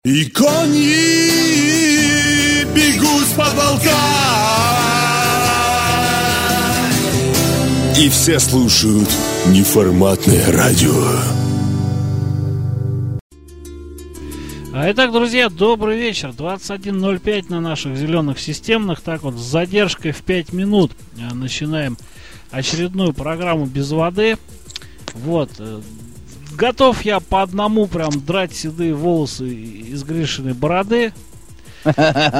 И кони бегут с потолка, и все слушают неформатное радио. Итак, друзья, добрый вечер. 21:05 на наших зеленых системных. Так вот, с задержкой в 5 минут начинаем очередную программу без воды. Вот. Готов я по одному прям драть седые волосы из Гришиной бороды. Но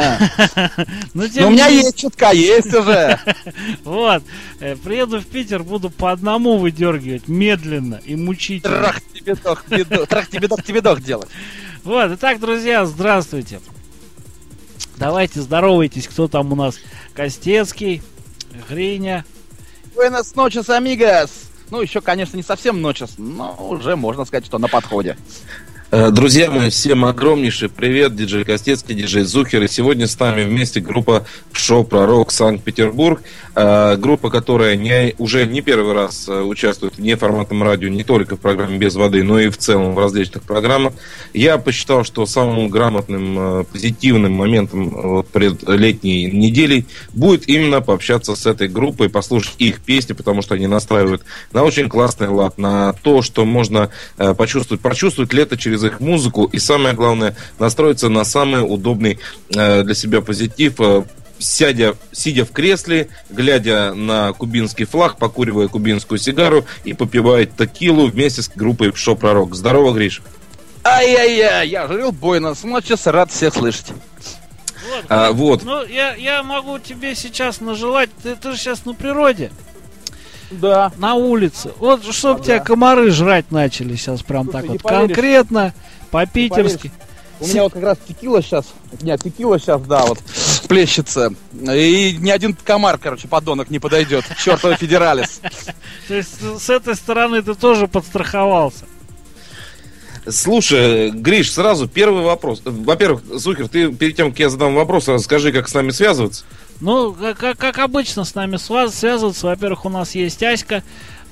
у меня есть чутка, есть уже. Вот. Приеду в Питер, буду по одному выдергивать медленно и мучительно. Трах тебе дох делать. Вот, итак, друзья, здравствуйте. Давайте здоровайтесь, кто там у нас. Костецкий, Гриня. Buenas noches, amigos. Ну, еще, конечно, не совсем ночес, но уже можно сказать, что на подходе. Друзья мои, всем огромнейший привет, диджей Костецкий, диджей Зухер. И сегодня с нами вместе группа «Шоу Пророк» Санкт-Петербург. Группа, которая уже не первый раз участвует в неформатном радио, не только в программе «Без воды», но и в целом в различных программах. Я посчитал, что самым грамотным, позитивным моментом пред летней неделей будет именно пообщаться с этой группой, послушать их песни, потому что они настраивают на очень классный лад, на то, что можно прочувствовать лето через их музыку, и самое главное, настроиться на самый удобный для себя позитив, сидя в кресле, глядя на кубинский флаг, покуривая кубинскую сигару и попивая текилу вместе с группой «Шоу Пророк». Здорово, Гриш. Ай-яй-яй, я говорил, Buenas noches, рад всех слышать. Вот. Ну, я могу тебе сейчас нажелать, ты же сейчас на природе. Да. На улице. Вот, чтоб тебя комары жрать начали сейчас прям. Слушай, так вот конкретно, по-питерски. У меня вот как раз текила сейчас, да, вот плещется. И ни один комар, подонок не подойдет. Чертов федералис. То есть с этой стороны ты тоже подстраховался. Слушай, Гриш, сразу первый вопрос. Во-первых, Зухер, ты перед тем, как я задам вопрос, скажи, как с нами связываться. Ну, как обычно с нами связываться. Во-первых, у нас есть Аська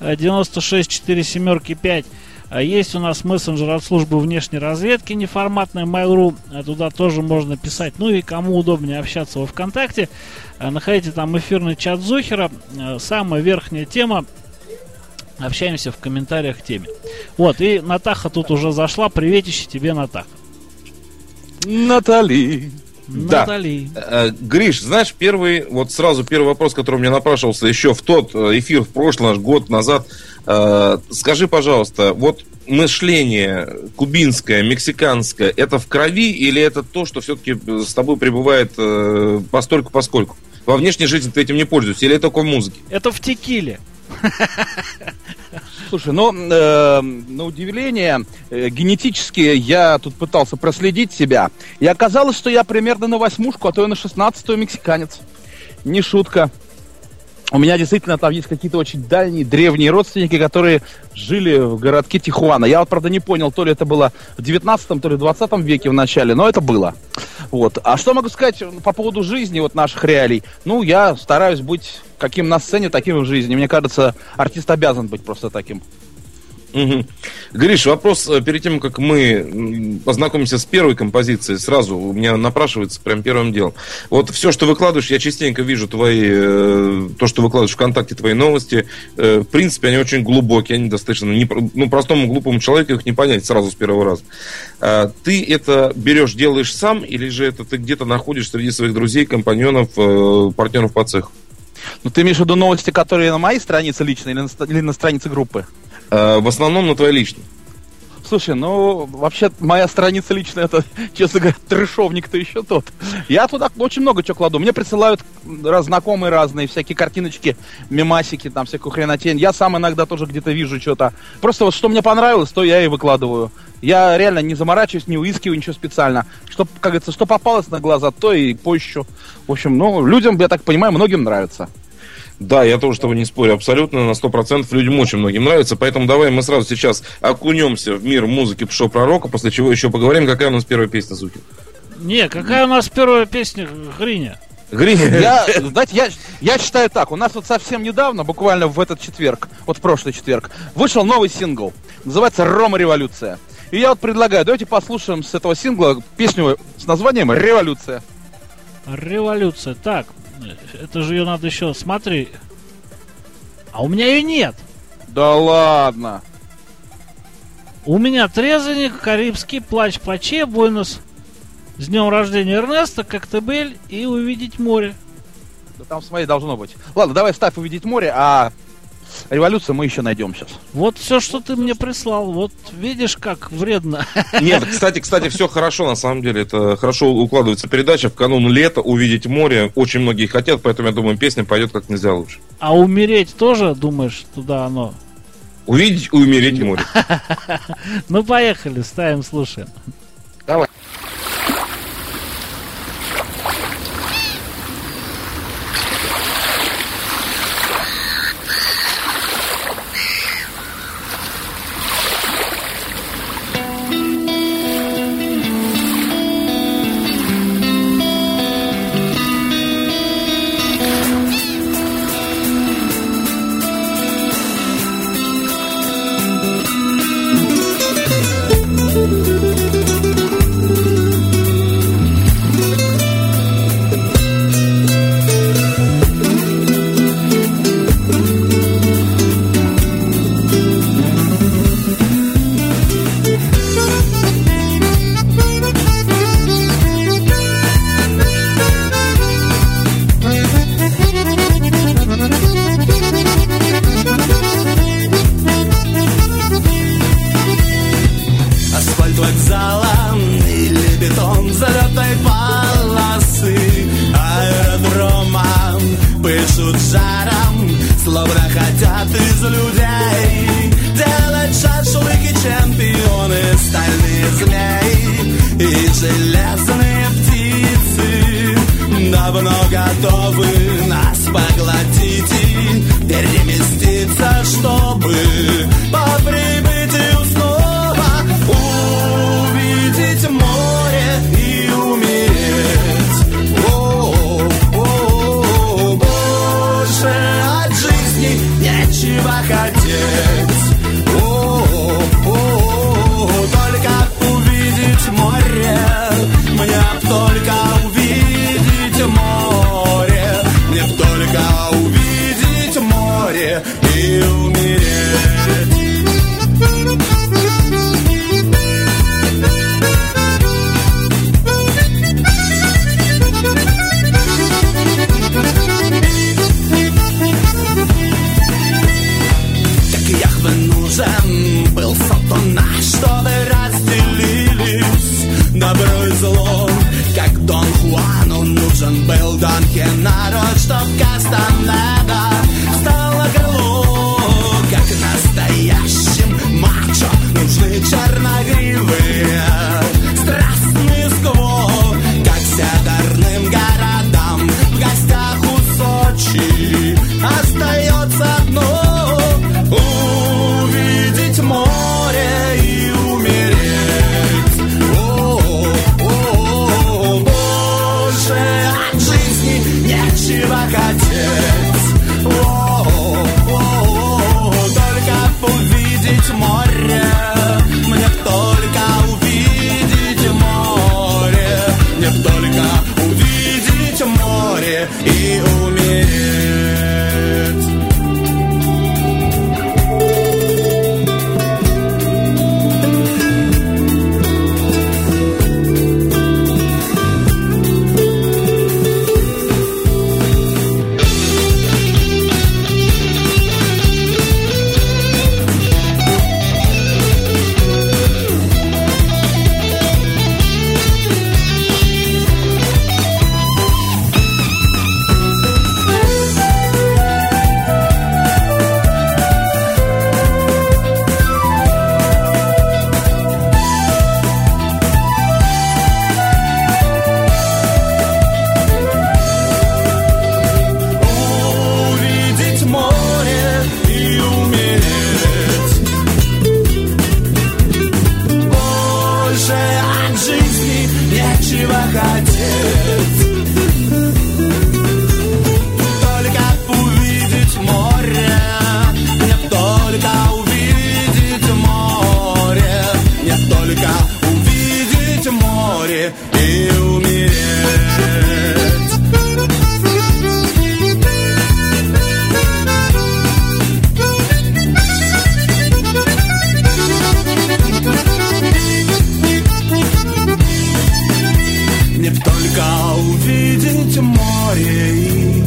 96475. Есть у нас мессенджер от службы внешней разведки неформатная Mail.ru. Туда тоже можно писать. Ну и кому удобнее общаться во ВКонтакте, находите там эфирный чат Зухера. Самая верхняя тема. Общаемся в комментариях к теме. Вот, и Натаха тут уже зашла. Приветище тебе, Натаха. Натали. Да. Гриш, знаешь, первый вопрос, который у меня напрашивался еще в тот эфир в прошлый год назад. Скажи, пожалуйста, вот мышление кубинское, мексиканское, это в крови или это то, что все-таки с тобой пребывает постольку-поскольку? Во внешней жизни ты этим не пользуешься или это только в музыке? Это в текиле. Слушай, на удивление, генетически я тут пытался проследить себя, и оказалось, что я примерно на 8-ку, а то и на 16-ю мексиканец. Не шутка. У меня действительно там есть какие-то очень дальние, древние родственники, которые жили в городке Тихуана. Я правда, не понял, то ли это было в 19-м, то ли в 20 веке в начале, но это было. Вот. А что могу сказать по поводу жизни наших реалий? Ну, я стараюсь быть каким на сцене, таким и в жизни. Мне кажется, артист обязан быть просто таким. Угу. Гриш, вопрос перед тем, как мы познакомимся с первой композицией, сразу у меня напрашивается прям первым делом. Вот все, что выкладываешь, я частенько вижу то, что выкладываешь ВКонтакте, твои новости. В принципе, они очень глубокие, они достаточно, простому глупому человеку их не понять сразу с первого раза. Ты это берешь, делаешь сам, или же это ты где-то находишь среди своих друзей, компаньонов, партнеров по цеху? Ну, ты имеешь в виду новости, которые на моей странице личной или на странице группы? В основном на твоей личной. Слушай, вообще моя страница личная, это, честно говоря, трешовник-то еще тот. Я туда очень много чего кладу. Мне присылают знакомые разные, всякие картиночки, мемасики, там всякую хренотень. Я сам иногда тоже где-то вижу что-то. Просто что мне понравилось, то я и выкладываю. Я реально не заморачиваюсь, не выискиваю ничего специально. Что, как говорится, что попалось на глаза, то и поищу. В общем, людям, я так понимаю, многим нравится. Да, я тоже с тобой не спорю абсолютно, на 100%. Людям очень многим нравится, поэтому давай мы сразу сейчас окунемся в мир музыки «Шоу Пророка», после чего еще поговорим, какая у нас первая песня, Зухер. Какая у нас первая песня, Гриня? Я считаю так, у нас совсем недавно, буквально в этот четверг, в прошлый четверг, вышел новый сингл, называется «Рома Революция». И я вот предлагаю, давайте послушаем с этого сингла песню с названием «Революция». Революция. Так, это же ее надо еще, смотри. А у меня ее нет. Да ладно. У меня трезвенник, карибский, плач плаче, Буэнос. С днем рождения Эрнеста, Коктебель и Увидеть море. Да там смотри, должно быть. Ладно, давай ставь «Увидеть море», а «Революцию» мы еще найдем сейчас. Вот все, что ты мне прислал. Вот видишь, как вредно. Нет, кстати, все хорошо, на самом деле. Это хорошо укладывается передача. В канун лета «Увидеть море». Очень многие хотят, поэтому, я думаю, песня пойдет как нельзя лучше. А умереть тоже, думаешь, туда оно? Увидеть и умереть море. Ну, поехали, ставим, слушаем. Давай. Только увидеть море, не только и умереть. Мне б только увидеть море и...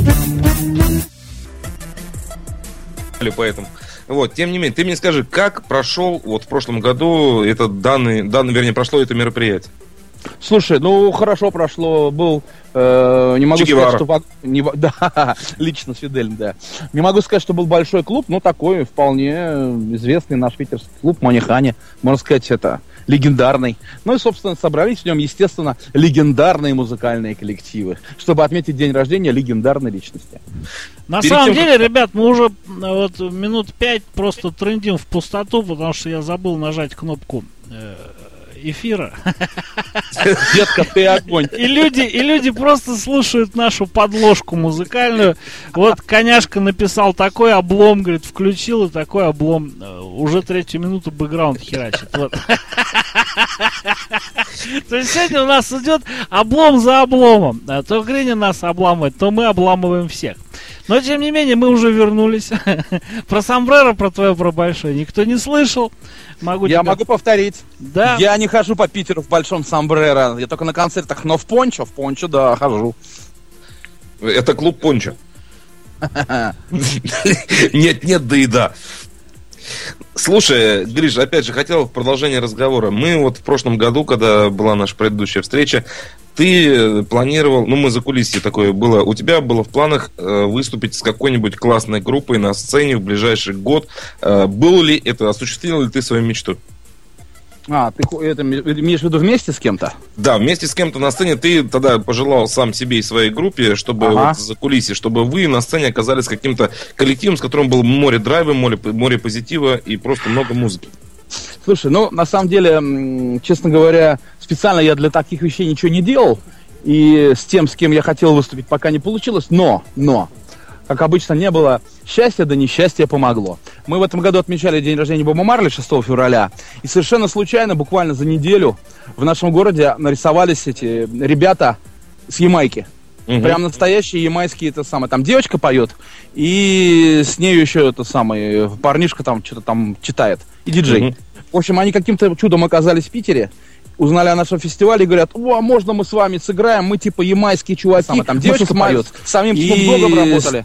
Поэтому. Вот, тем не менее, ты мне скажи, как прошел вот в прошлом году вернее, прошло это мероприятие? Слушай, ну хорошо прошло, был, не могу Че сказать, Гевара. что... Да, лично с Фиделем, да. Не могу сказать, что был большой клуб, но такой вполне известный наш питерский клуб Манихани, можно сказать, это легендарный. Ну и, собственно, собрались в нем, естественно, легендарные музыкальные коллективы, чтобы отметить день рождения легендарной личности. На Перед самом тем, деле, ребят, мы уже вот минут 5 просто трындим в пустоту, потому что я забыл нажать кнопку эфира. Детка, ты огонь. И люди просто слушают нашу подложку музыкальную. Вот Коняшка написал такой облом, говорит, включил, и такой облом. Уже 3-ю минуту бэкграунд херачит. Вот. То есть сегодня у нас идет облом за обломом. То Гриня нас обламывает, то мы обламываем всех. Но, тем не менее, мы уже вернулись. Про сомбреро, про твое, про большое никто не слышал. Я могу повторить. Да. Я не хожу по Питеру в большом сомбреро. Я только на концертах, но в пончо, да, хожу. Это клуб Пончо. Нет, да и да. Слушай, Гриш, опять же, хотел в продолжение разговора. Мы вот в прошлом году, когда была наша предыдущая встреча, ты планировал, ну мы за кулисье такое было, у тебя было в планах выступить с какой-нибудь классной группой на сцене в ближайший год. Было ли это, осуществил ли ты свою мечту? Ты это имеешь в виду вместе с кем-то? Да, вместе с кем-то на сцене. Ты тогда пожелал сам себе и своей группе, чтобы вот за кулисье, чтобы вы на сцене оказались каким-то коллективом, с которым было море драйва, море позитива и просто много музыки. Слушай, ну, на самом деле, честно говоря, специально я для таких вещей ничего не делал. И с тем, с кем я хотел выступить, пока не получилось. Но, как обычно, не было счастья, да несчастье помогло. Мы в этом году отмечали день рождения Боба Марли 6 февраля. И совершенно случайно, буквально за неделю, в нашем городе нарисовались эти ребята с Ямайки. Угу. Прям настоящие ямайские, это самое. Там девочка поет, и с нею еще это самое, парнишка там что-то там читает. И диджей. Угу. В общем, они каким-то чудом оказались в Питере, узнали о нашем фестивале и говорят: о, можно мы с вами сыграем, мы типа ямайские чуваки. Там девочка поет. С самим Snoop Dogg'ом работали.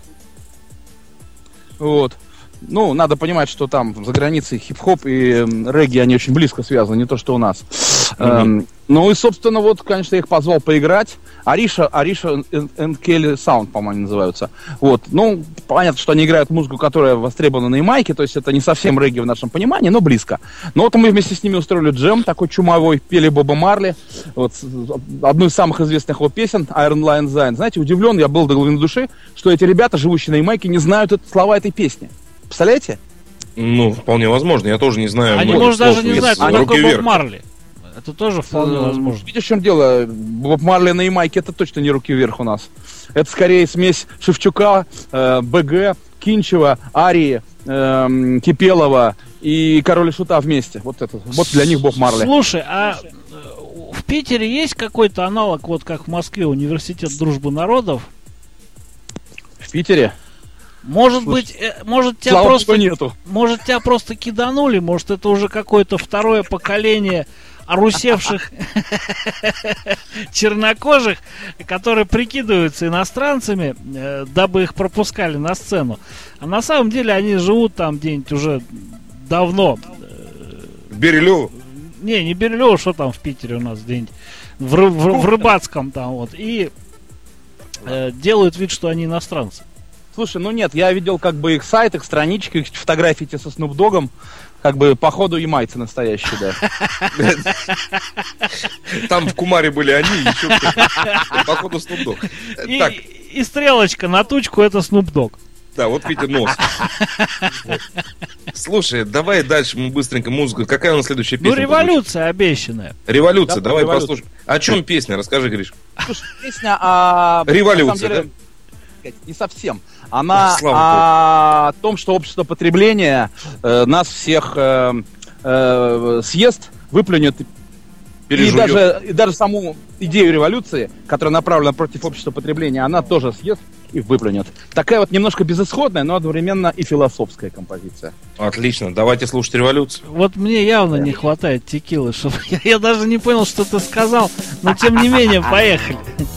Вот. Ну, надо понимать, что там за границей хип-хоп и регги, они очень близко связаны, не то, что у нас. Ну и, собственно, вот, конечно, я их позвал поиграть. Ариша and Kelly Sound, по-моему, называются. Вот. Ну, понятно, что они играют музыку, которая востребована на Ямайке, то есть это не совсем регги в нашем понимании, но близко. Но вот мы вместе с ними устроили джем такой чумовой, пели Боба Марли, вот, одну из самых известных его песен, Iron Lion Zion. Знаете, удивлен я был до глубины души, что эти ребята, живущие на Ямайке, не знают слова этой песни. Представляете? Ну, вполне возможно, я тоже не знаю. Они, может, даже не знают, кто такой Боб Марли. Это тоже вполне возможно. Видишь, в чем дело? Боб Марли на Ямайке — это точно не руки вверх у нас. Это скорее смесь Шевчука, БГ, Кинчева, Арии, Кипелова и Король и Шута вместе. Вот это. Вот для них Боб Марли. Слушай, а в Питере есть какой-то аналог, вот как в Москве, Университет дружбы народов? В Питере? Может быть, может тебя просто нету. Может тебя просто киданули, может это уже какое-то второе поколение орусевших чернокожих, которые прикидываются иностранцами, дабы их пропускали на сцену. А на самом деле они живут там где-нибудь уже давно. В Бирюлево? Не Бирюлево, что там в Питере у нас где-нибудь в Рыбацком там вот. И делают вид, что они иностранцы. Слушай, ну нет, я видел как бы их сайт, их странички, их фотографии те со Snoop Dogg'ом, как бы походу ямайцы настоящие, да. Там в Кумаре были они, еще походу Snoop Dogg. И стрелочка на тучку — это Snoop Dogg. Да, вот видите нос. Слушай, давай дальше мы быстренько музыку. Какая у нас следующая песня? Ну, революция обещанная. Революция, давай послушаем. О чем песня? Расскажи, Гриш. Слушай, песня о... Революция, да? Не совсем. Она о том, что общество потребления нас всех съест, выплюнет пережует. И даже саму идею революции, которая направлена против общества потребления, она тоже съест и выплюнет. Такая вот немножко безысходная, но одновременно и философская композиция. Отлично, давайте слушать революцию. Вот мне явно не хватает текилы, чтобы я даже не понял, что ты сказал, но тем не менее, поехали.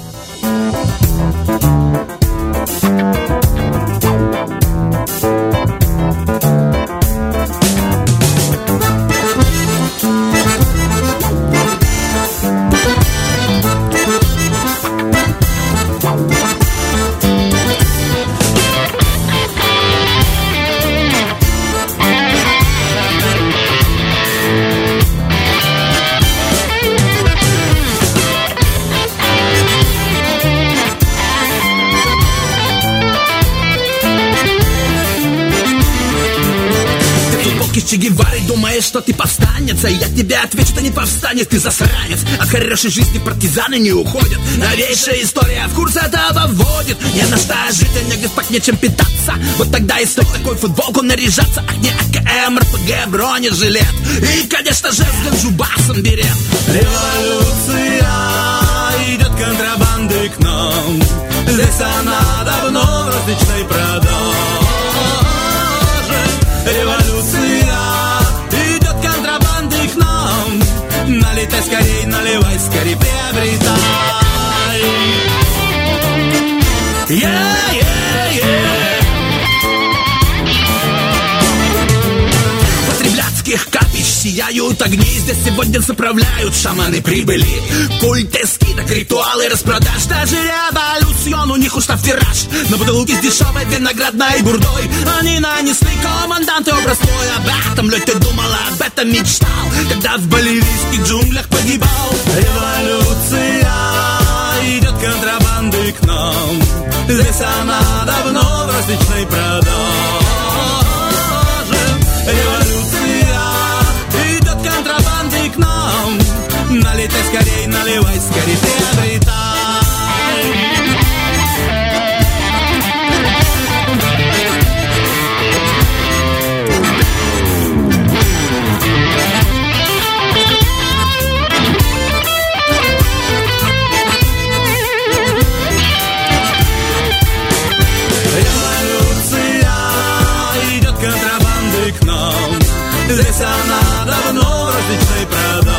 Че Гевары, думаешь, что ты повстанец? А я тебе отвечу, ты не повстанец, ты засранец. От хорошей жизни партизаны не уходят. Новейшая история в курс этого вводит. Не на что жить, а негде спать, нечем питаться. Вот тогда и стоит такой футболку наряжаться. Ах, не АКМ, РПГ, бронежилет. И, конечно же, с Ганджубасом берет. Революция идет контрабандой к нам. Здесь она давно в розничной продаже. Революция идет контрабандой к нам. Налетай скорей, наливай скорей, приобретай. Потребляцких капищ сияют огни. Здесь сегодня заправляют шаманы прибыли. Культы скидок, ритуалы распродаж. Даже революцион у них ушла в тираж. На бутылки с дешевой виноградной бурдой они нанесли команданты образ твой. Об этом, Лёдь, ты думал, об этом мечтал, когда в боливийских джунглях погибал. Революция идет контрабандой к нам. Здесь она давно в розничной продаже. Революция идет контрабандой к нам. Налетай скорей, наливай скорей, приобретай. Здесь она давно в розничной продаже.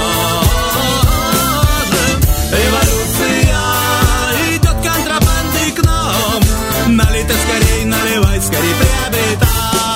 Революция идет контрабандой к нам. Налетай скорей, наливай скорей, приобретай.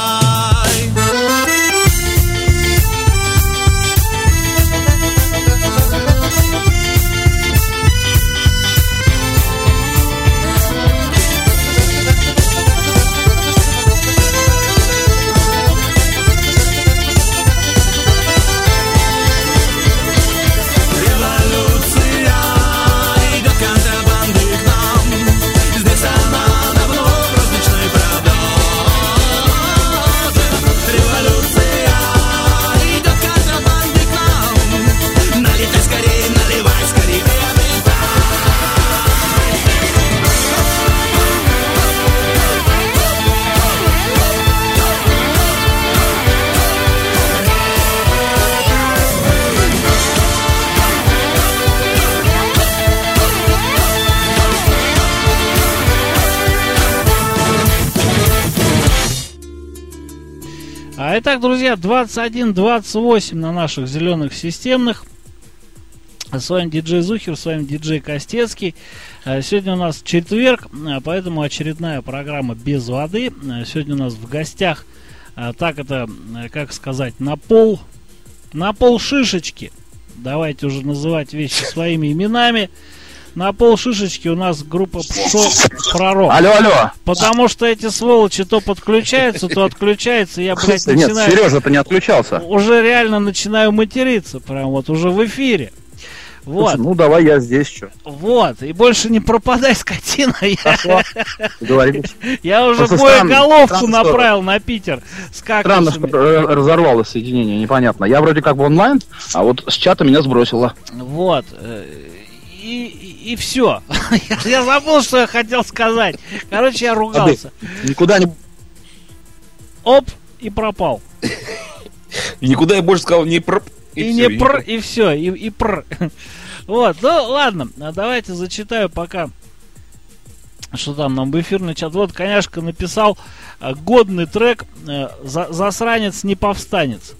Итак, друзья, 21:28 на наших зеленых системных. С вами диджей Зухер, с вами диджей Костецкий. Сегодня у нас четверг, поэтому очередная программа без воды. Сегодня у нас в гостях, так это, как сказать, на пол шишечки. Давайте уже называть вещи своими именами. На пол шишечки у нас группа Пророк. Алло. Потому что эти сволочи то подключаются, то отключаются. Я, блядь, начинаю... Нет, Сережа-то не отключался. Уже реально начинаю материться. Прям вот уже в эфире. Вот. Слушай, ну давай я здесь что. Вот. И больше не пропадай, скотина. Я уже боеголовку головку направил на Питер. Странно, что разорвалось соединение, непонятно. Я вроде как в онлайн, а вот с чата меня сбросило. Вот. И все. Я забыл, что я хотел сказать. Короче, я ругался. Никуда не... Оп, и пропал. Никуда я больше сказал, не И не пр, и все, и пр. Вот, ну ладно, давайте зачитаю пока, что там нам в эфирный чат. Вот Коняшка написал годный трек «Засранец не повстанец».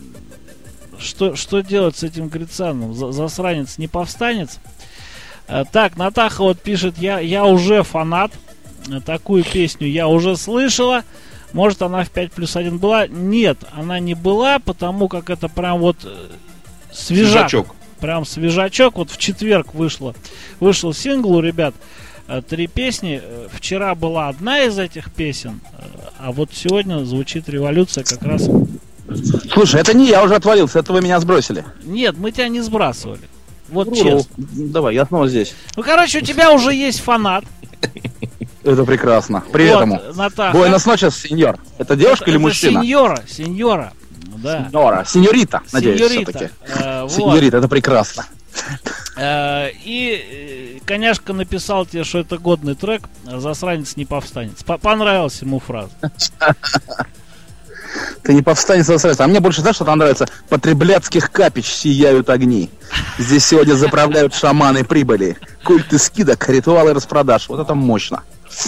Что делать с этим Грицаном? Засранец не повстанец? Так, Натаха вот пишет: я уже фанат. Такую песню я уже слышала. Может, она в 5+1 была? Нет, она не была, потому как это прям вот свежачок. Прям свежачок. Вот в четверг вышел сингл у ребят. 3 песни. Вчера была одна из этих песен, а вот сегодня звучит «Революция» как раз. Слушай, это не я уже отвалился, это вы меня сбросили. Нет, мы тебя не сбрасывали. Вот честно. Давай, я снова здесь. Ну, короче, у тебя уже есть фанат. Это прекрасно. Привет вот, ему. Натаха. Буэнос ночес, сеньор. Это девушка или мужчина? Сеньора. Да. Сеньорита, надеюсь, все-таки. Сеньорита, это прекрасно. И Коняшка написал тебе, что это годный трек, «Засранец не повстанец». Понравилась ему фраза. Ты не повстанец, засранец. А мне больше, знаешь, что там нравится? Потребляцких капищ сияют огни. Здесь сегодня заправляют шаманы прибыли. Культы скидок, ритуалы распродаж. Вот это мощно.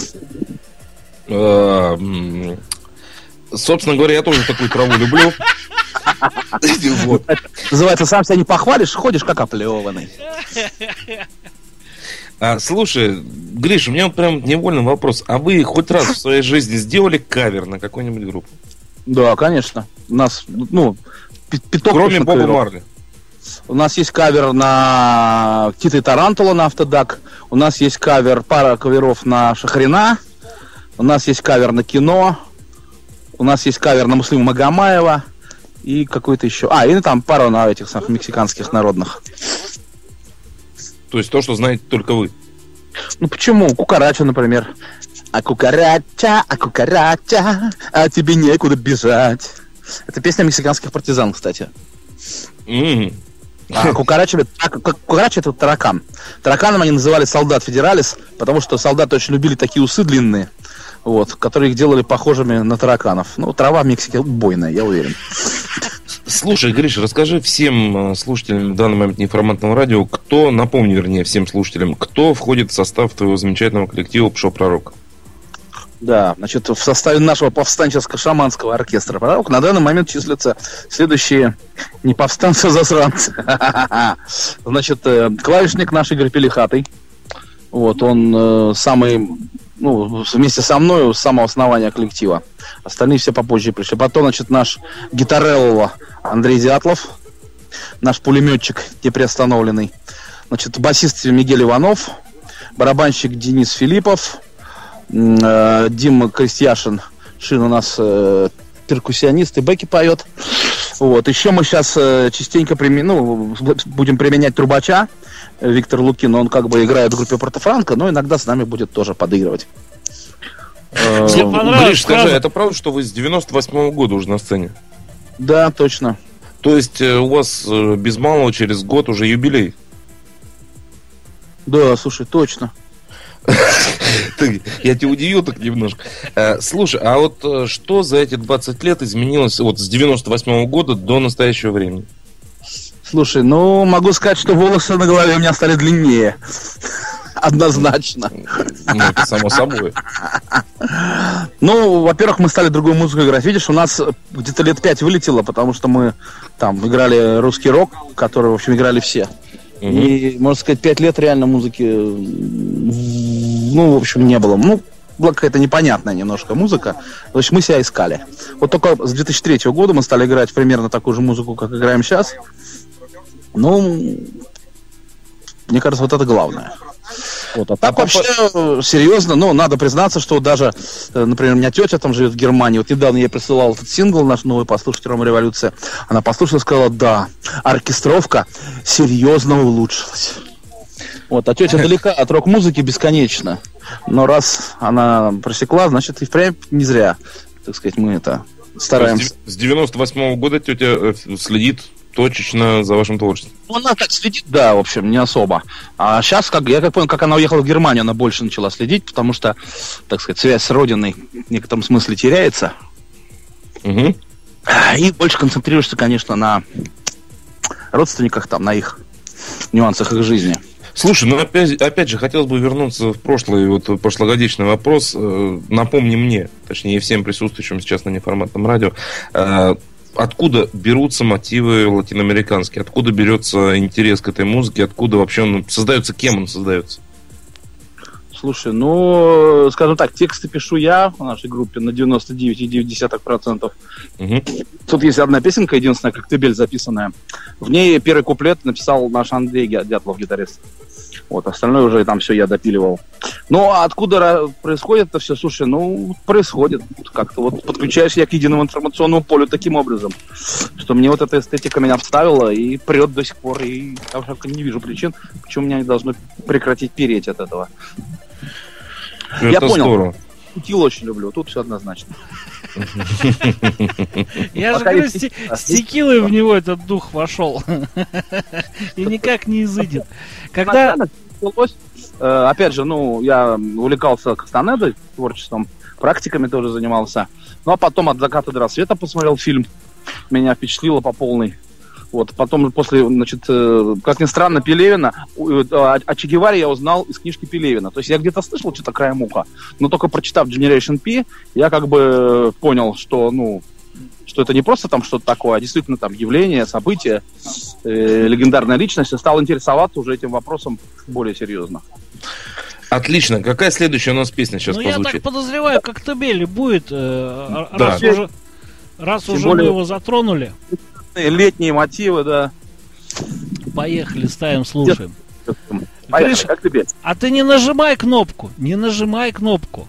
Собственно говоря, я тоже такую траву люблю. Называется, сам себя не похвалишь, ходишь как оплеванный. Слушай, Гриш, у меня прям невольный вопрос. А вы хоть раз в своей жизни сделали кавер на какую-нибудь группу? Да, конечно. У нас, пяток. Кроме Боба Марли. У нас есть кавер на Тита и Тарантула на Автодак. У нас есть пара каверов на Шахрина. У нас есть кавер на Кино. У нас есть кавер на Муслима Магомаева. И какой-то еще... и там пара на этих самых мексиканских народных. То есть то, что знаете только вы? Ну почему? Кукарача, например. А кукарача, а тебе некуда бежать. Это песня мексиканских партизан, кстати. Кукарача это таракан. Тараканом они называли солдат федералис, потому что солдаты очень любили такие усы длинные, вот, которые их делали похожими на тараканов. Ну, трава в Мексике убойная, я уверен. Слушай, Гриш, расскажи всем слушателям в данный момент неинформатного радио, напомни, вернее, всем слушателям, кто входит в состав твоего замечательного коллектива «Пшо-пророк». Да, значит, в составе нашего повстанческо-шаманского оркестра «Пророк» на данный момент числятся следующие не повстанцы, а засранцы. Значит, клавишник наш Игорь Пелихатый. Вот, он самый, вместе со мной с самого основания коллектива. Остальные все попозже пришли. Потом, значит, наш гитарелло Андрей Дятлов, наш пулеметчик неприостановленный. Значит, басист Мигель Иванов, барабанщик Денис Филиппов, Дима Крестьяшин, Шин у нас перкуссионист и бэки поет. Вот. Еще мы сейчас частенько будем применять трубача. Виктор Лукин, он как бы играет в группе Порто-Франко, но иногда с нами будет тоже подыгрывать. Гриш, скажи, это правда, что вы с 98-го года уже на сцене? Да, точно. То есть у вас без малого через год уже юбилей? Да, слушай, точно. Я тебя удивил так немножко. Слушай, а вот что за эти 20 лет изменилось вот с 98-го года до настоящего времени? Слушай, могу сказать, что волосы на голове у меня стали длиннее. Однозначно. Это само собой. Во-первых, мы стали другую музыку играть. Видишь, у нас где-то лет 5 вылетело, потому что мы там играли русский рок, который, в общем, играли все. И, можно сказать, 5 лет реально музыки, в общем, не было. Была какая-то непонятная немножко музыка. То есть мы себя искали. Вот только с 2003 года мы стали играть примерно такую же музыку, как играем сейчас. Мне кажется, вот это главное. Вот. А так вообще, серьезно, надо признаться, что даже, например, у меня тетя там живет в Германии. Вот недавно я присылал этот сингл наш новый «Послушать Рома Революция». Она послушала и сказала: да, оркестровка серьезно улучшилась. Вот, а тетя далека от рок-музыки бесконечно. Но раз она просекла, значит, и впрямь не зря, так сказать, мы это стараемся. С 98-го года тетя следит точечно за вашим творчеством. Она так следит, да, в общем, не особо. А сейчас, я как понял, как она уехала в Германию, она больше начала следить, потому что, так сказать, связь с родиной в некотором смысле теряется. И больше концентрируешься, конечно, на родственниках, там, на их нюансах их жизни. Слушай, ну опять же, хотелось бы вернуться в прошлый, вот прошлогодичный вопрос. Напомни мне, точнее всем присутствующим сейчас на неформатном радио, откуда берутся мотивы латиноамериканские, откуда берется интерес к этой музыке, откуда вообще он создается, кем он создается? Слушай, ну, скажем так, тексты пишу я в нашей группе на 99,9%. Угу. Тут есть одна песенка, единственная, «Коктебель» записанная. В ней первый куплет написал наш Андрей Дятлов, гитарист. Вот, остальное уже там все я допиливал. Ну, а откуда происходит это все? Слушай, ну, происходит как-то. Вот подключаюсь я к единому информационному полю таким образом, что мне вот эта эстетика меня вставила и прет до сих пор. И я не вижу причин, почему меня не должно прекратить переть от этого. Это я понял. Здорово. Текилу очень люблю, тут все однозначно. Я же говорю, с текилой в него этот дух вошел. И никак не изыдет. Когда... Опять же, ну, я увлекался Кастанедой, творчеством, практиками тоже занимался. Ну, а потом «От заката до рассвета» посмотрел фильм. Меня впечатлило по полной. Вот, потом после, значит, как ни странно, Пелевина, о Че Геваре я узнал из книжки Пелевина. То есть я где-то слышал что-то краем уха, но только прочитав Generation P, я как бы понял, что, ну, что это не просто там что-то такое, а действительно там явление, событие, легендарная личность, и стал интересоваться уже этим вопросом более серьезно. Отлично. Какая следующая у нас песня сейчас прозвучит? Ну, я так подозреваю, «Коктебель» будет, Да. раз уже мы его затронули. Летние мотивы, да. Поехали, ставим, слушаем. Поехали, как тебе? А ты не нажимай кнопку, не нажимай кнопку.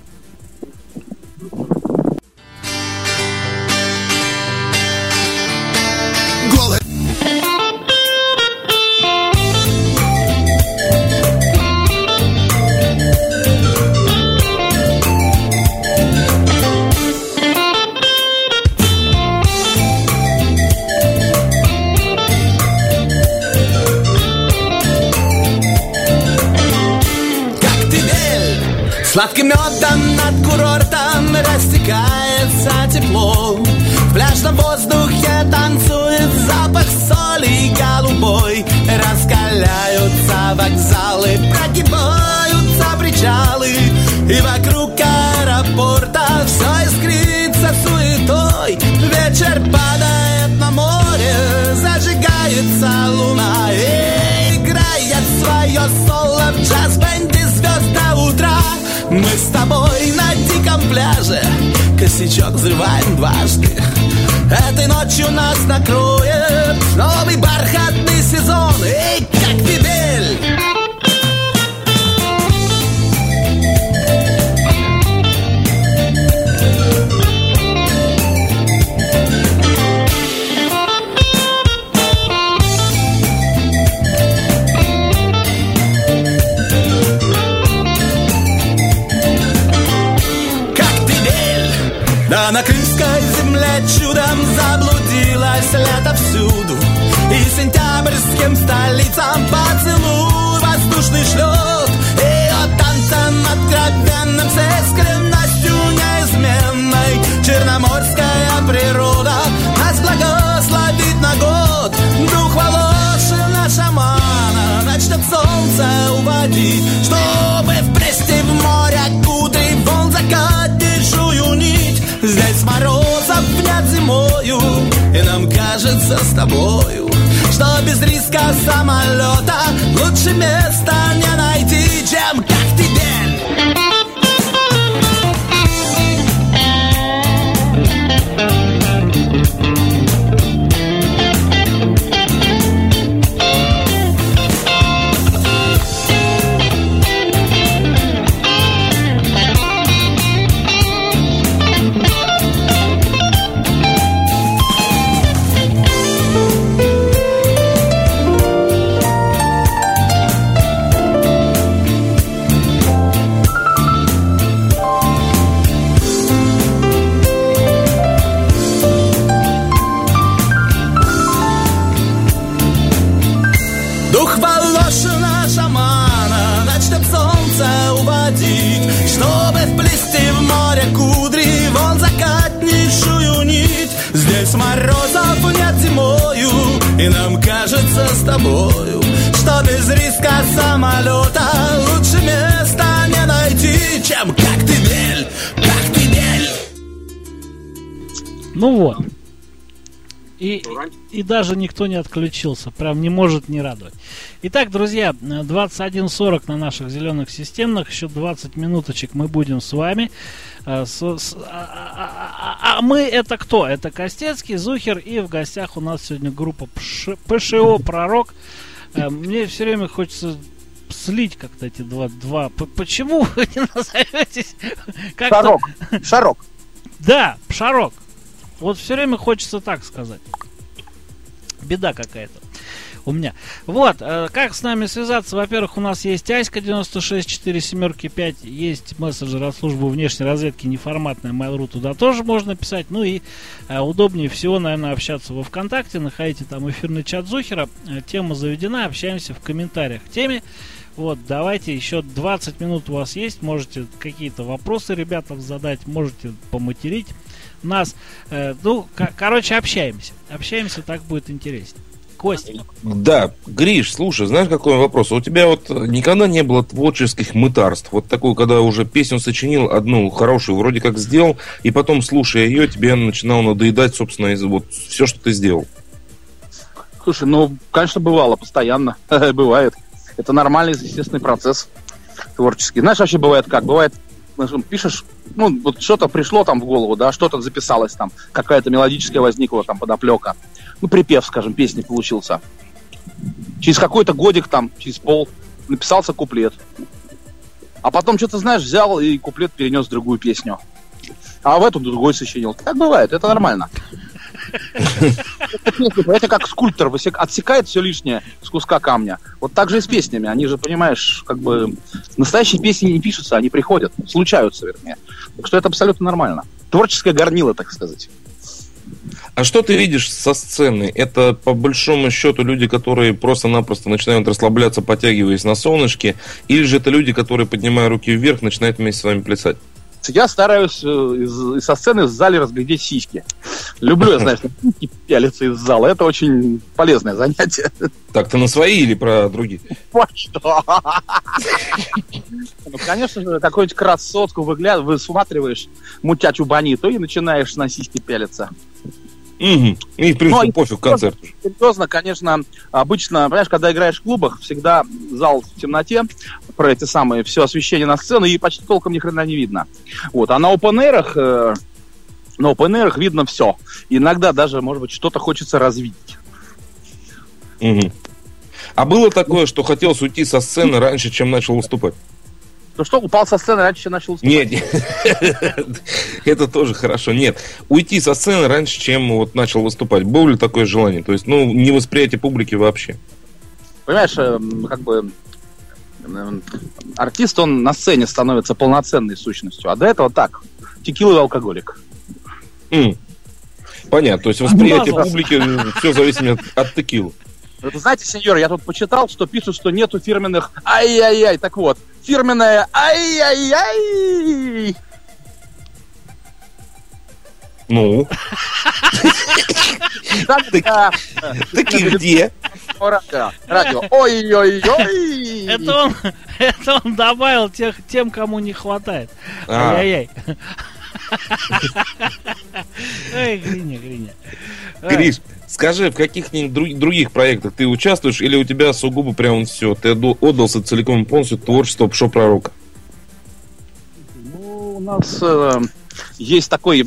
Сладким медом над курортом растекается тепло. В пляжном воздухе танцует запах соли голубой. Раскаляются вокзалы, прогибаются причалы. И вокруг аэропорта все искрится суетой. Вечер падает на море, зажигается луна. И играет свое соло в джаз-бенде звезд до утра. Мы с тобой на диком пляже косячок взрываем дважды. Этой ночью нас накроет новый бархатный сезон. Эй, Коктебель! Да на крымской земле чудом заблудилась лето всюду. И сентябрьским столицам поцелуй воздушный шлет. Ее танцем откровенным с искренностью неизменной. Черноморская природа нас благословит на год. Дух Волошина шамана начнет солнце уводить, чтобы вплести в море кудри волн закатившую нить. Здесь морозов нет зимою, и нам кажется с тобою, что без риска самолета лучше места не найти, чем Коктебель. Чтобы вплести в море кудри волн закатнейшую нить. Здесь морозов нет зимою, И нам кажется с тобою, что без риска самолета лучше места не найти, чем Коктебель, Коктебель. Ну вот. И даже никто не отключился. Прям не может не радовать. Итак, друзья, 21:40 на наших зеленых системах. Еще 20 минуточек мы будем с вами. А мы это кто? Это Костецкий, Зухер. И в гостях у нас сегодня группа ПШО «Пророк». Мне все время хочется слить как-то эти два. Почему вы не назоветесь? Шарок. Да, Шарок. Вот все время хочется так сказать. Беда какая-то у меня. Вот, как с нами связаться? Во-первых, у нас есть Аська 964775, есть мессенджер от службы внешней разведки неформатная Mail.ru, туда тоже можно писать. Ну и удобнее всего, наверное, общаться во ВКонтакте. Находите там эфирный чат Зухера. Тема заведена, общаемся в комментариях к теме. Вот, давайте, еще 20 минут у вас есть. Можете какие-то вопросы ребятам задать, можете поматерить нас. Короче, общаемся. Общаемся, так будет интереснее. Костя. Да, Гриш, слушай, знаешь, какой вопрос? У тебя вот никогда не было творческих мытарств? Вот такой, когда уже песню сочинил, одну хорошую, вроде как сделал, и потом, слушая ее, тебе начинало надоедать, собственно, вот все, что ты сделал. Слушай, конечно, бывало, постоянно. Бывает. Это нормальный, естественный процесс творческий. Знаешь, вообще бывает как? Бывает, пишешь, вот что-то пришло там в голову, да, что-то записалось там, какая-то мелодическая возникла там подоплека. Припев, скажем, песни получился. Через какой-то годик там, через пол, написался куплет. А потом что-то, знаешь, взял и куплет перенес в другую песню. А в эту другой сочинил. Так бывает, это нормально. Это как скульптор отсекает все лишнее с куска камня. Вот так же и с песнями. Они же, понимаешь, как бы настоящие песни не пишутся, они приходят, случаются, вернее. Так что это абсолютно нормально. Творческое горнило, так сказать. А что ты видишь со сцены? Это, по большому счету, люди, которые просто-напросто начинают расслабляться, потягиваясь на солнышке? Или же это люди, которые, поднимая руки вверх, начинают вместе с вами плясать? Я стараюсь со сцены в зале разглядеть сиськи. Люблю, знаешь, сиськи пялиться из зала. Это очень полезное занятие. Так, ты на свои или про другие? Конечно же, какую-нибудь красотку высматриваешь, мутячу бониту, и начинаешь на сиськи пялиться. Угу. И, в принципе, пофиг, концерт. Серьезно, конечно, обычно, понимаешь, когда играешь в клубах, всегда зал в темноте, про эти самые, все освещение на сцену, и почти толком ни хрена не видно. Вот, а на open-air'ах видно все. Иногда даже, может быть, что-то хочется развидеть. Угу. А было такое, что хотелось уйти со сцены раньше, чем начал выступать? Ну что, упал со сцены раньше, чем начал выступать? Нет, это тоже хорошо. Нет, уйти со сцены раньше, чем вот начал выступать. Было ли такое желание? То есть, невосприятие публики вообще. Понимаешь, как бы артист, он на сцене становится полноценной сущностью, а до этого так, текила и алкоголик. Понятно, то есть восприятие публики все зависит от текилы. Вы знаете, сеньор, я тут почитал, что пишут, что нету фирменных ай-яй-яй. Так вот, фирменное ай-яй-яй. Ну? Так и где? Радио. Ой-ой-ой. Это он добавил тем, кому не хватает. Ай-яй-яй. Ой, Гриня. Гриш, скажи, в каких-нибудь других проектах ты участвуешь, или у тебя сугубо прям все, ты отдался целиком и полностью творчеству ПШО Пророка? Ну, у нас есть такой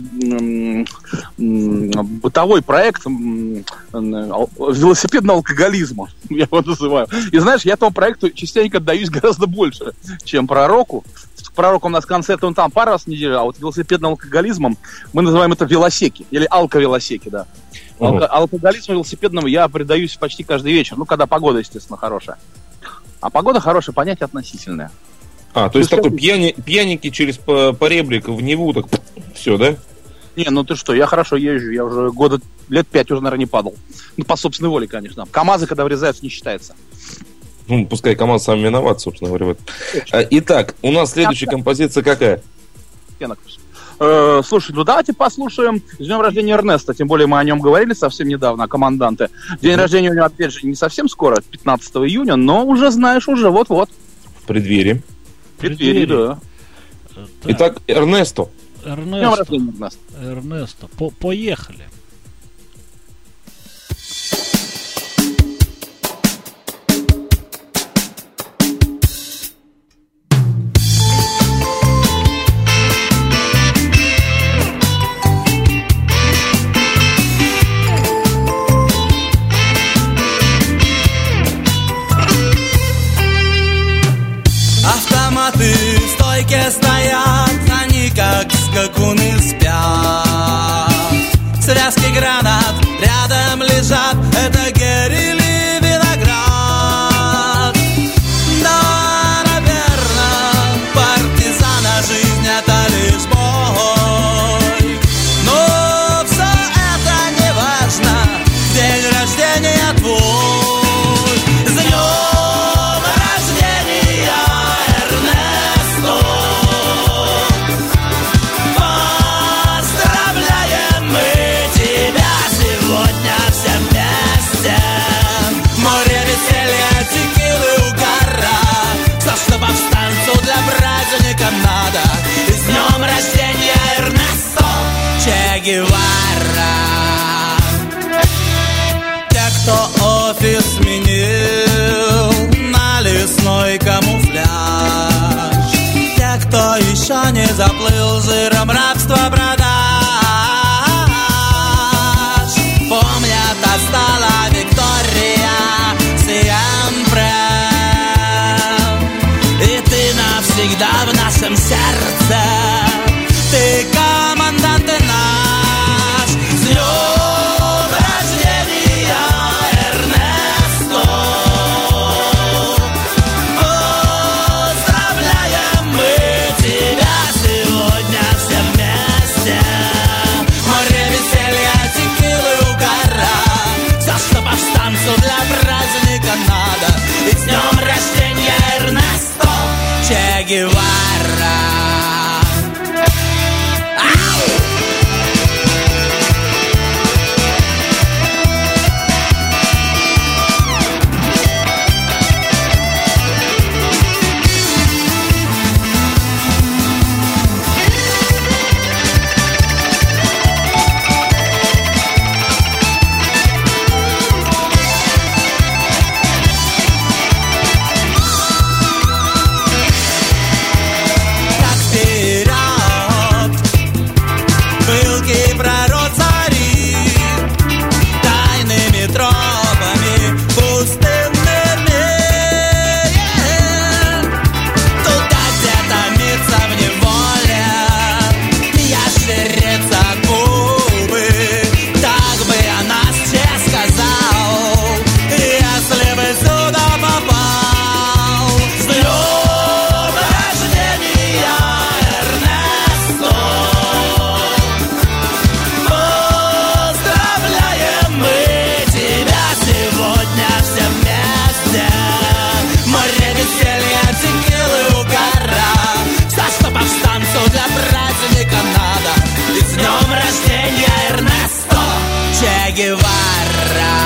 бытовой проект велосипедного алкоголизма, я его называю. И знаешь, я этому проекту частенько отдаюсь гораздо больше, чем Пророку. Пророк у нас концерт, он там пару раз в неделю, а вот велосипедным алкоголизмом мы называем это велосеки, или алковелосеки, да. Алкоголизму велосипедному я предаюсь почти каждый вечер, когда погода, естественно, хорошая. А погода хорошая, понятие относительное. То есть такой пьяненький через поребрик в Неву, так все, да? Не, ну ты что, я хорошо езжу, я уже лет 5 уже, наверное, не падал. По собственной воле, конечно. КамАЗы, когда врезаются, не считается. Пускай КамАЗ сам виноват, собственно говоря. Итак, у нас следующая композиция какая? Слушай, ну давайте послушаем с днем рождения Эрнеста. Тем более мы о нем говорили совсем недавно, команданты. День рождения у него, опять же, не совсем скоро, 15 июня, но уже, знаешь, уже вот-вот. В преддверии. В преддверии, да. Итак, Эрнесто. Днем рождения, Эрнесто. Поехали. Автоматы в стойке стоят, они как скакуны спят. Связки гранат рядом лежат, это Гэри или виноград. Да, наверное, партизана жизнь это лишь бой. Но все это не важно, день рождения твой. С днем рождения, Эрнесто! Поздравляем мы тебя сегодня все вместе. Море веселья, текилы, угара, все, что повстанцу для праздника надо. И с днем рождения, Эрнесто Че Гевара! Те, кто офис сменил на лесной камуфляж, те, кто еще не заплыл жиром рабства продаж, помнят, остала Виктория Сиэмпре. И ты навсегда в нашем сердце, ты командант и наш. С днем рождения, Эрнесто! Поздравляем мы тебя сегодня все вместе. Море веселья, текилы, угара, все, что повстанцу для праздника надо. И с днем рождения, Эрнесто Че Гевара! Так вперед, пылкий пророк цари, тайными тропами пустынными. Туда, где томится в неволе ящерица Кубы, так бы я нас все сказал, если бы сюда попал. С днем рождения, Эрнесто! Поздравляем мы тебя сегодня все вместе. Море веселья, текилы, угара, все, что повстанцу для праздника надо. И с днем рождения, Эрнесто Че Гевара!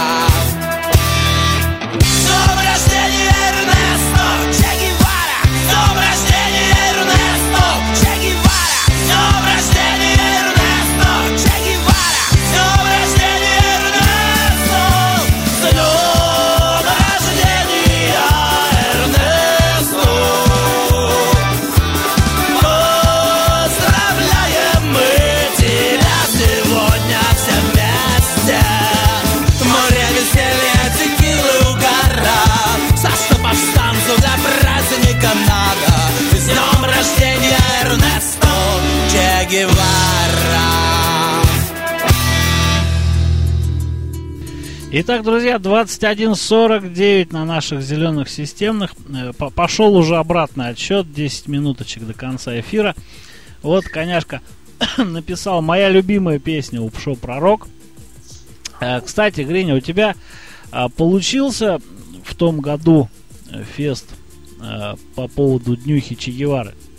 С днем рождения, Эрнесто Че Гевара! С днем рождения, Эрнесто Че Гевара! С днем рождения, Эрнесто Че Гевара! С днем рождения, Эрнесто! С днем рождения, Эрнесто! Поздравляем мы тебя сегодня все вместе. Море веселья, текилы, угара, все, что повстанцу для праздника надо. И с днем рождения, Эрнесто Че Гевара! Итак, друзья, 21:49 на наших зеленых системных. Пошел уже обратный отсчет, 10 минуточек до конца эфира. Вот, коняшка написал: моя любимая песня у Пшо Пророк. Кстати, Гриня, у тебя получился в том году фест по поводу днюхи Че Гевары?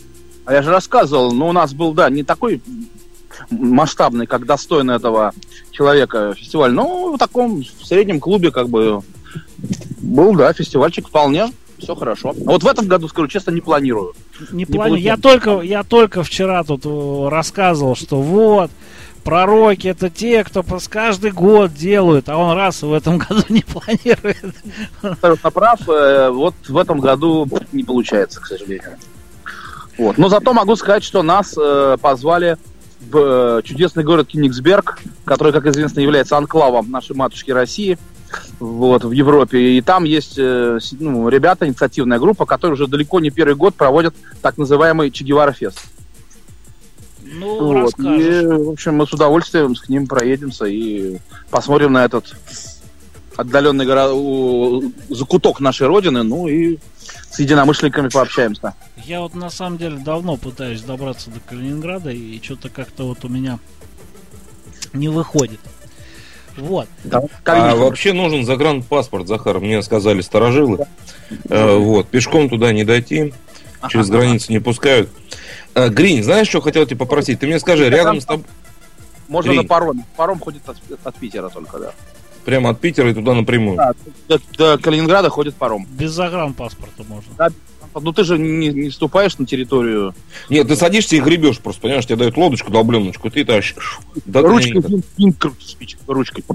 А я же рассказывал, но у нас был, да, не такой масштабный, как достойный этого человека фестиваль, но в таком в среднем клубе как бы был, да, фестивальчик вполне, все хорошо. А вот в этом году, скажу честно, не планирую. Не планирую. Я только вчера тут рассказывал, что вот, пророки это те, кто каждый год делают, а он раз в этом году не планирует. Абсолютно прав. Вот в этом году не получается, к сожалению. Вот. Но зато могу сказать, что нас позвали в чудесный город Кёнигсберг, который, как известно, является анклавом нашей матушки России вот, в Европе. И там есть ребята, инициативная группа, которые уже далеко не первый год проводят так называемый Че Гевара Фест. Ну, вот. И, в общем, мы с удовольствием к ним проедемся и посмотрим на этот отдаленный закуток нашей родины, ну и с единомышленниками пообщаемся. Я вот на самом деле давно пытаюсь добраться до Калининграда, и что-то как-то вот у меня не выходит. Вот. Да. Вообще нужен загранпаспорт, Захар, мне сказали старожилы. Вот, пешком туда не дойти, через границу не пускают. Гринь, знаешь, что хотел тебя попросить? Ты мне скажи, рядом с тобой... Можно на пароме. Паром ходит от Питера только, да. Прямо от Питера и туда напрямую? Да, до Калининграда ходит паром. Без загранпаспорта можно. Да, ну ты же не вступаешь на территорию... Нет, ты садишься и гребешь просто, понимаешь? Тебе дают лодочку, долбленочку, ты тащишь. Ручкой крутишь, ручкой.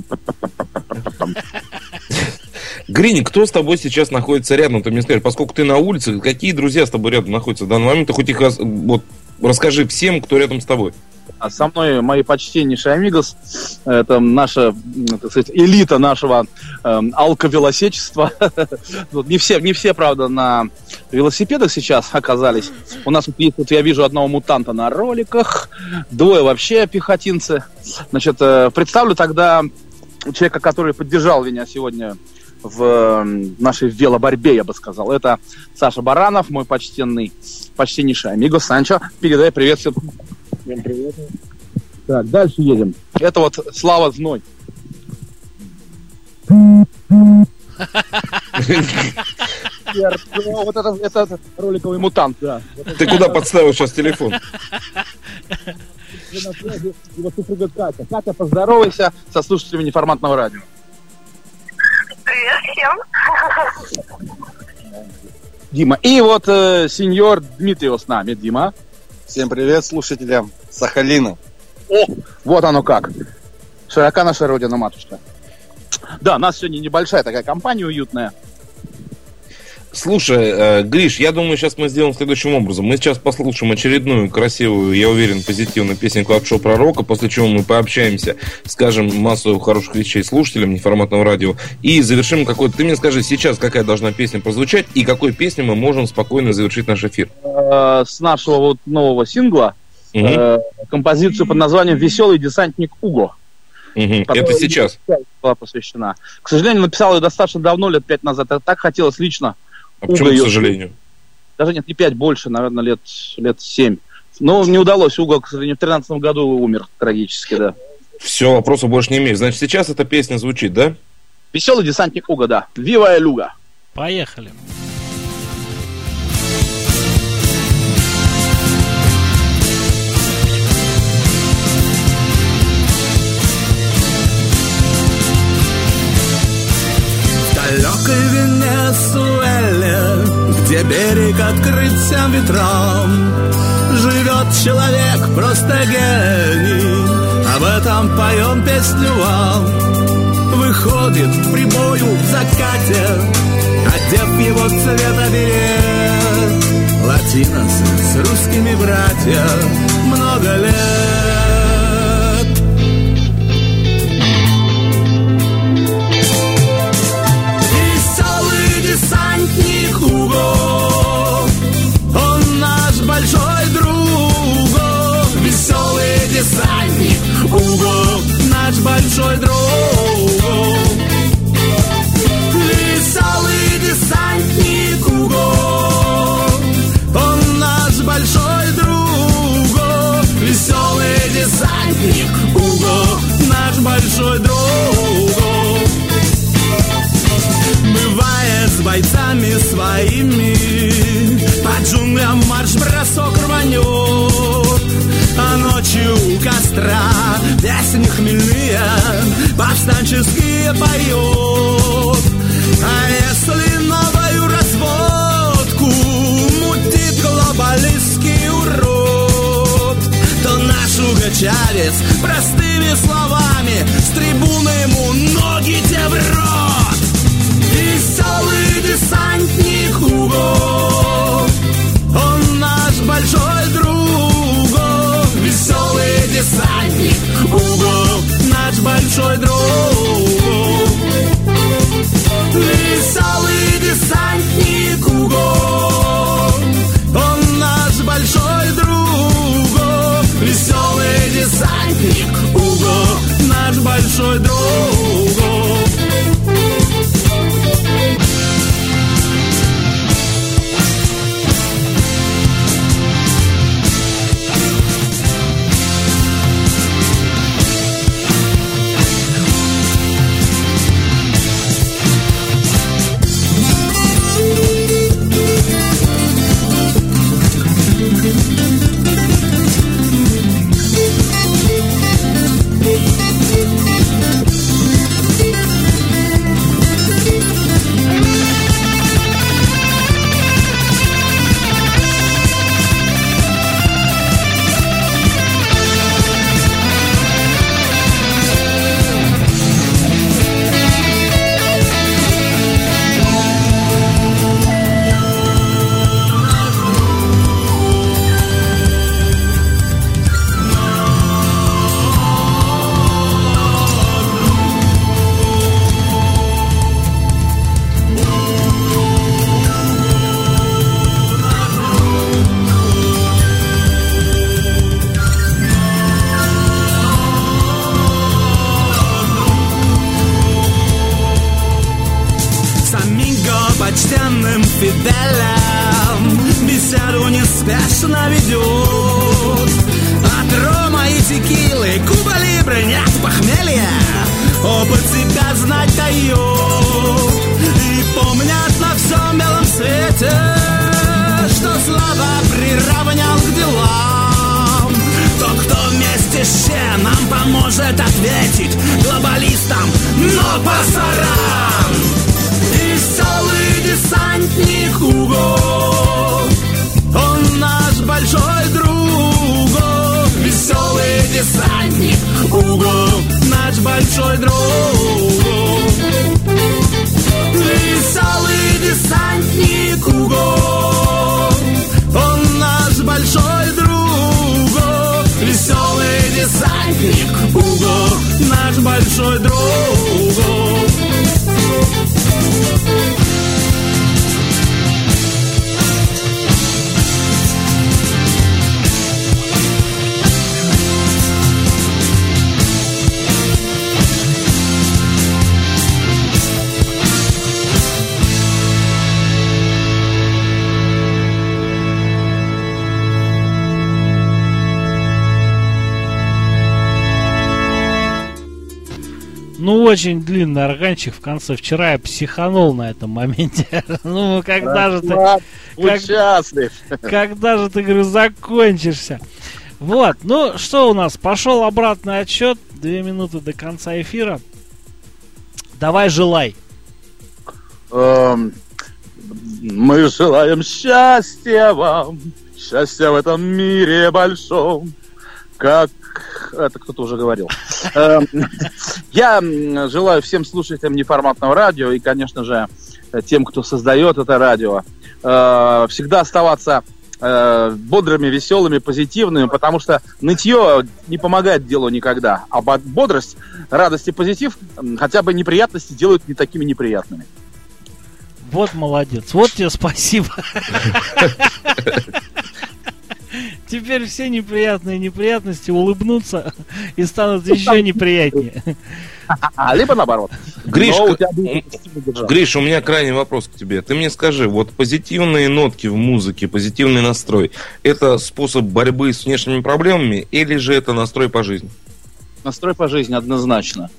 Грини, кто с тобой сейчас находится рядом? Ты мне скажи, поскольку ты на улице, какие друзья с тобой рядом находятся в данный момент? Ты хоть их вот, расскажи всем, кто рядом с тобой. А со мной мои почтеннейшие амигос. Это наша, так сказать, элита нашего алковелосечества. Не все, правда, на велосипедах сейчас оказались. У нас есть, вот я вижу одного мутанта на роликах, двое вообще пехотинцы. Значит, представлю тогда человека, который поддержал меня сегодня в нашей велоборьбе, я бы сказал. Это Саша Баранов, мой почтеннейший амигос. Санчо, передай привет всем. Всем привет. Так, дальше едем. Это вот Слава Зной. Вот это роликовый мутант, да. Ты куда подставил сейчас телефон? Его супруга Катя. Катя, поздоровайся со слушателями неформатного радио. Привет всем. Дима. И вот сеньор Дмитрий с нами. Дима. Всем привет слушателям Сахалина. О, вот оно как. Широка наша родина, матушка. Да, у нас сегодня небольшая такая компания уютная. Слушай, Гриш, я думаю, сейчас мы сделаем следующим образом. Мы сейчас послушаем очередную красивую, я уверен, позитивную песенку от Шо Пророка, после чего мы пообщаемся, скажем массу хороших вещей слушателям неформатного радио и завершим какой-то... Ты мне скажи, сейчас какая должна песня прозвучать и какой песней мы можем спокойно завершить наш эфир? С нашего вот нового сингла композицию под названием «Веселый десантник Уго». Это сейчас? Была посвящена. К сожалению, написал ее достаточно давно, лет 5 назад. Это так хотелось лично. А почему, к сожалению? Даже нет, не 5, больше, наверное, лет 7. Но не удалось. Уго, к сожалению, в 2013 году умер трагически, да. Все, вопросов больше не имею. Значит, сейчас эта песня звучит, да? «Веселый десантник Уго», да. «Вива эль Уго». Поехали. В далекой Венесуэле, где берег открыт всем ветрам, живет человек, просто гений, об этом поем песню вам. Выходит в прибою в закате, одев его цвета берет, латиносы с русскими братья много лет. Десантник Уго, он наш большой друг. Веселый десантник Уго, наш большой друг. Веселый десантник Уго, он наш большой друг. Веселый утра песни хмельные, повстанческие поет. А если новую разводку мутит глобалистский урод, то наш Уго Чавес простыми словами с трибуны ему ноги те в рот. Веселый десантник Уго, он наш большой друг. Веселый десантник Уго, наш большой друг. Веселый десантник Уго, он наш большой друг. Веселый десантник Уго, наш большой друг. Почтенным Фиделем беседу неспешно ведет. От рома и текилы, Куба Либры нет похмелья, опыт себя знать дает. И помнят на всем белом свете, что слава приравнял к делам. Тот, кто вместе с Че нам поможет ответить глобалистам, но пасарам. Веселый десантник Уго, он наш большой друг. Веселый десантник Уго, наш большой друг. Веселый десантник Уго, он наш большой друг. Веселый десантник Уго, наш большой друг. Ну, очень длинный органчик в конце. Вчера я психанул на этом моменте. Ну, когда же ты... Когда же ты, говорю, закончишься? Вот, ну, что у нас? Пошел обратный отсчет. 2 минуты до конца эфира. Давай, желай. Мы желаем счастья вам. Счастья в этом мире большом. Как это кто-то уже говорил. Я желаю всем слушателям неформатного радио и, конечно же, тем, кто создает это радио, всегда оставаться бодрыми, веселыми, позитивными, потому что нытье не помогает делу никогда. А бодрость, радость и позитив хотя бы неприятности делают не такими неприятными. Вот молодец. Вот тебе спасибо. Теперь все неприятные неприятности улыбнутся и станут еще неприятнее. Либо наоборот. Гриш, у меня крайний вопрос к тебе. Ты мне скажи, вот позитивные нотки в музыке, позитивный настрой, это способ борьбы с внешними проблемами или же это настрой по жизни? Настрой по жизни однозначно.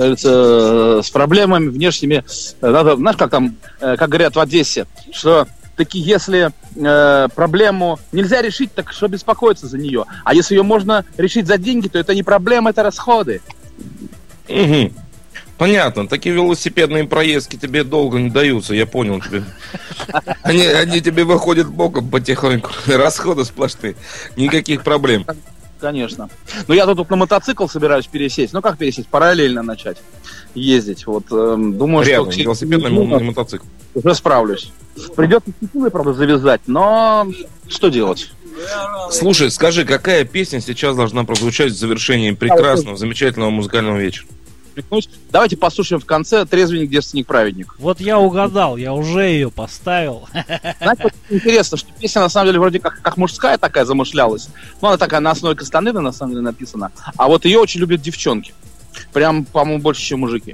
С проблемами внешними надо, знаешь, как там, как говорят в Одессе, что таки если проблему нельзя решить, так что беспокоиться за нее? А если ее можно решить за деньги, то это не проблема, это расходы. Угу. Понятно, такие велосипедные проездки тебе долго не даются, я понял тебе. Они тебе выходят боком потихоньку, расходы сплошные, никаких проблем. Конечно. Но я тут на мотоцикл собираюсь пересесть. Ну как пересесть? Параллельно начать ездить. Вот думаю, рядом, что велосипедный мотоцикл. Уже справлюсь. Придется стихи, правда, завязать, но что делать? Слушай, скажи, какая песня сейчас должна прозвучать в завершении прекрасного, замечательного музыкального вечера? Давайте послушаем в конце «Трезвенник, девственник, праведник». Вот я угадал, я уже ее поставил. Знаете, вот интересно, что песня на самом деле вроде как мужская такая замышлялась. Ну, она такая на основе Кастанеды на самом деле написана. А вот ее очень любят девчонки. Прям, по-моему, больше, чем мужики.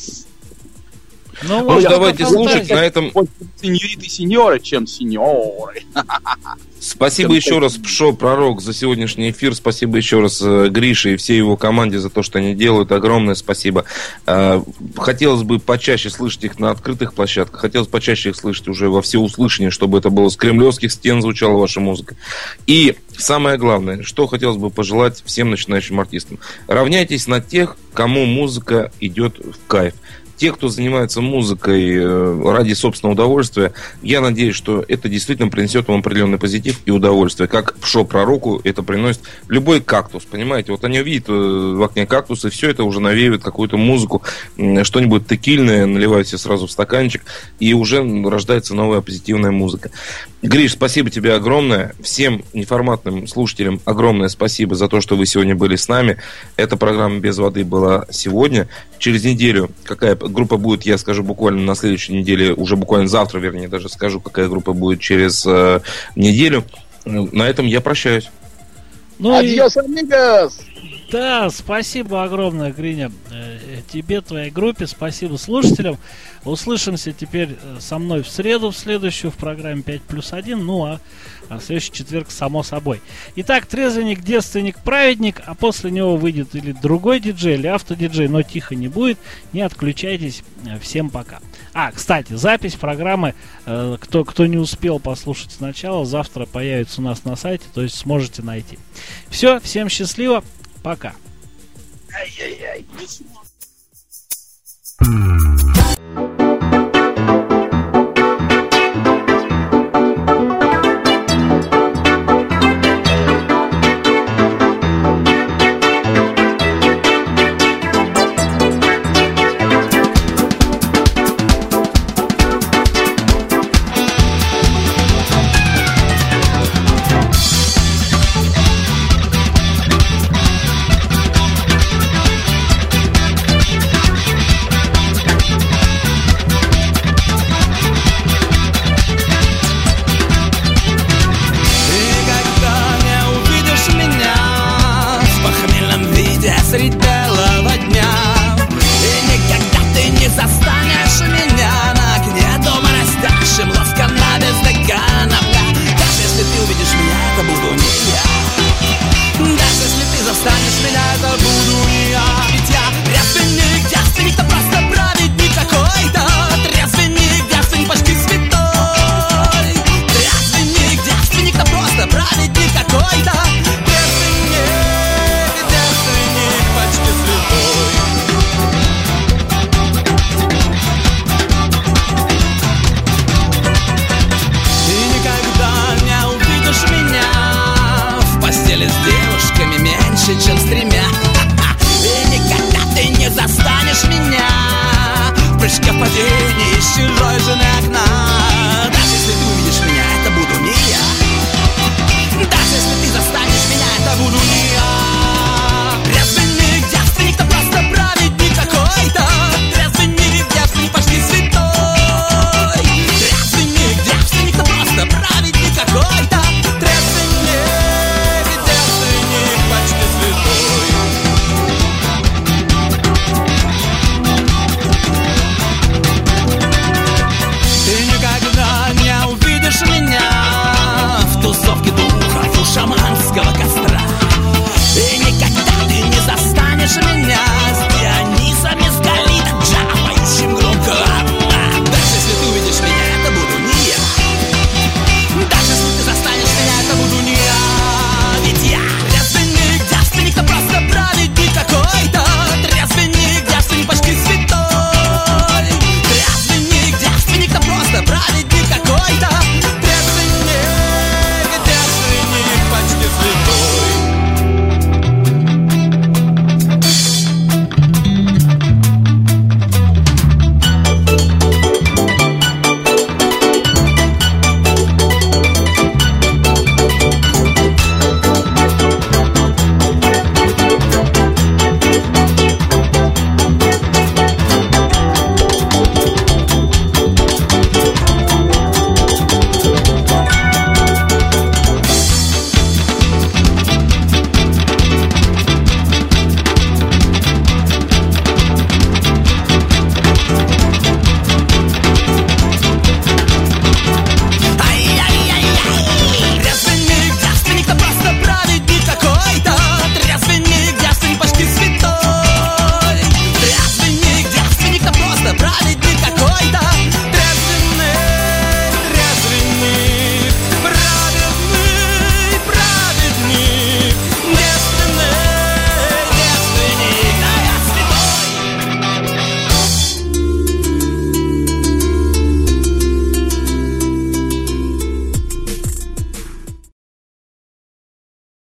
Ну, давайте слушать на этом. Сеньориты и сеньоры, чем сеньоры. Спасибо еще раз, Пшо Пророк, за сегодняшний эфир. Спасибо еще раз Грише и всей его команде за то, что они делают. Огромное спасибо. Хотелось бы почаще слышать их на открытых площадках. Хотелось почаще их слышать уже во всеуслышание, чтобы это было с кремлевских стен звучала ваша музыка. И самое главное, что хотелось бы пожелать всем начинающим артистам. Равняйтесь на тех, кому музыка идет в кайф. Те, кто занимается музыкой ради собственного удовольствия, я надеюсь, что это действительно принесет вам определенный позитив и удовольствие. Как Пшо Пророку это приносит любой кактус, понимаете? Вот они увидят в окне кактус, и все это уже навеивает какую-то музыку, что-нибудь текильное, наливают все сразу в стаканчик, и уже рождается новая позитивная музыка. Гриш, спасибо тебе огромное. Всем неформатным слушателям огромное спасибо за то, что вы сегодня были с нами. Эта программа «Без воды» была сегодня. Через неделю какая группа будет, я скажу буквально на следующей неделе, уже буквально завтра, вернее, даже скажу, какая группа будет через неделю. На этом я прощаюсь. Адьос, амигос! Да, спасибо огромное, Гриня, тебе, твоей группе, спасибо слушателям. Услышимся теперь со мной в среду, в следующую, в программе 5+1, ну а в следующий четверг, само собой. Итак, трезвенник, девственник, праведник, а после него выйдет или другой диджей, или автодиджей, но тихо не будет, не отключайтесь, всем пока. Кстати, запись программы, кто не успел послушать сначала, завтра появится у нас на сайте, то есть сможете найти. Все, всем счастливо, пока. Ай-яй-яй.